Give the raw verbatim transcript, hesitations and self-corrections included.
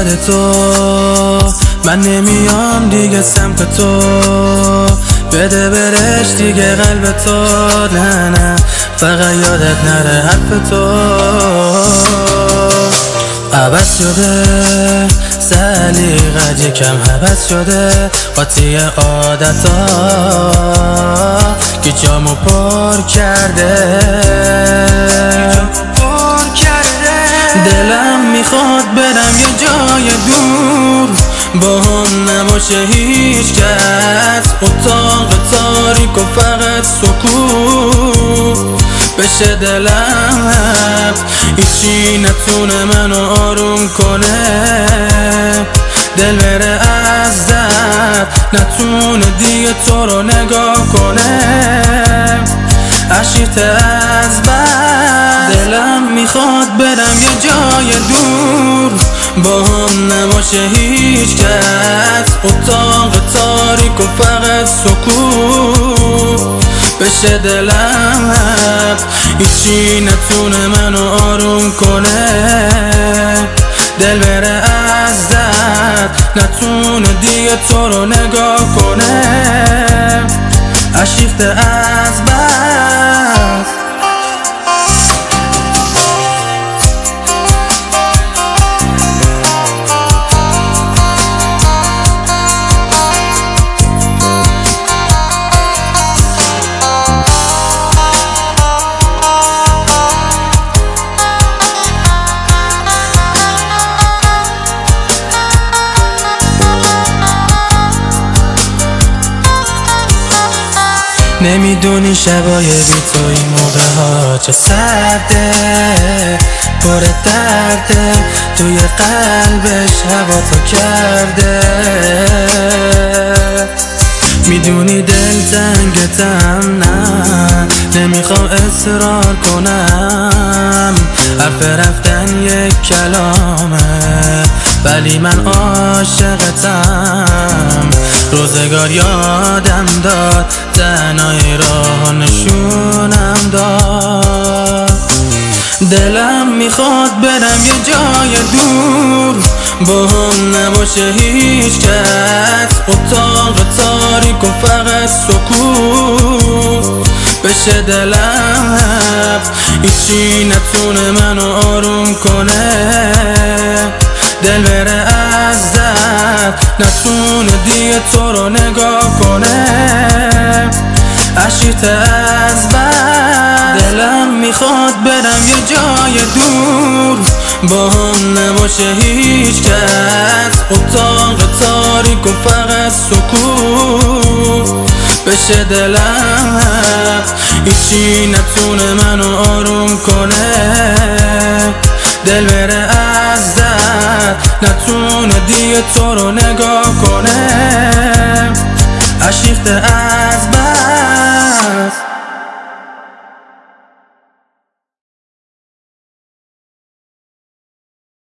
یاد تو، من نمیام دیگه سمت تو، بده برش دیگه قلب تو، نه نه فقط یادت نره حرف تو. عوض شده سلیقت یکم عوض شده، قاطی عادتا که جامو پر کرده، دلم میخواد برم یه جای دور، با هم نباشه هیچ کس، اتاق تاریک و فقط سکوت بشه دلم، هیچی نتونه منو آروم کنه، دل بره از درد نتونه دیگه تو رو نگاه کنه، اشیفته از بر دلم میخواد برم یه جای دور، با هم نباشه هیچ کس، اتاق تاریک و فقط سکوت بشه دلم، هیچی نتونه منو آروم کنه، دل بره از درد نتونه دیگه تو رو نگاه کنه، اشیفته از بر. نمیدونی شبای بی تو این موقع ها چه سرده، پر درده، توی قلبش هوا تو کرده، میدونی دل تنگتم، نه نمیخوام اصرار کنم، حرف رفتن یک کلامه ولی من عاشقتم، روزگار یادم داد، تنهای راه نشونم داد، دلم میخواد برم یه جای دور، با هم نباشه هیچ کس، اتاق تاریک و فقط سکوت بشه دلم، هیچی نتونه منو آروم کنه، دل بره از درد نتونه دیگه تو رو نگاه کنه، اشیفته از بر دلم میخواد برم یه جای دور، با هم نباشه هیچ کس، اتاق تاریک و فقط سکوت بشه دلم، هیچی نتونه منو آروم کنه، دل بره از درد نتونه دیگه تو رو نگاه کنه، اشیفته از